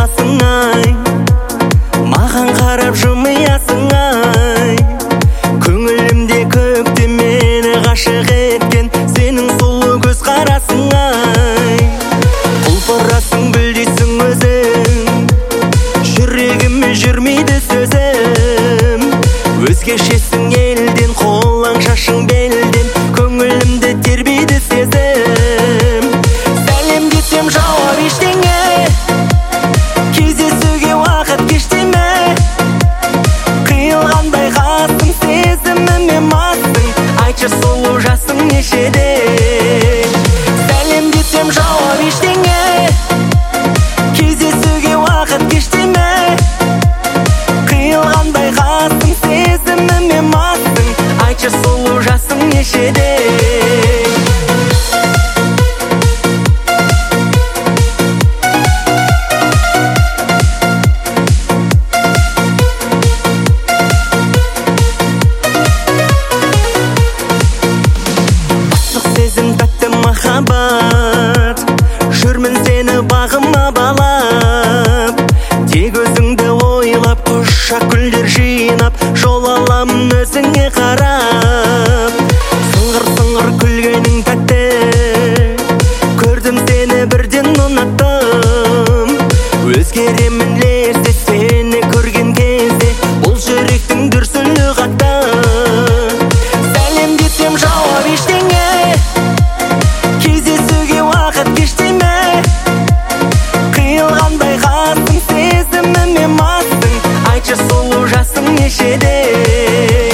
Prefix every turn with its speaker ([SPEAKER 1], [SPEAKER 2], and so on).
[SPEAKER 1] қаласың ай, маған қарап жымиясың ай. Көңілімде көкте мені ғашық еткен сенің сұлу көз қарасың ай. Құлпырасың гүлдейсің өзің, жүрегіме жүрмейді сөзім. Өзгешесің елден, қолаң шашың белден, көңілімді тербейді сезім. Сәлем десем жауап ештеңе, кездесуге уақыт кеште ме? Қиылғандай қасың, сезіміме массың, айтшы сұлу жасың нешеде? Сәлем десем жауап ештеңе, кездесуге уақыт кеште ме? Қиылғандай қасың, сезіміме массың, айтшы сұлу жасың нешеде? Сезім тәтті махаббат, жүрмін сені бағыма балап. Тек өзіңді ойлап, құшақ гүлдер жинап, жол аламын өзіңе қарап. Сыңғыр-сыңғыр күлгенің тәтті, көрдім сені бірден ұнаттым. Өзгеремін лезде сені көрген кезде, бұл жүректің дүрсілі қатты. Сәлем десем жауап ештеңе, кездесуге уақыт кеште ме? Қиылғандай қасың, сезіміме массың, айтшы сұлу жасың нешеде?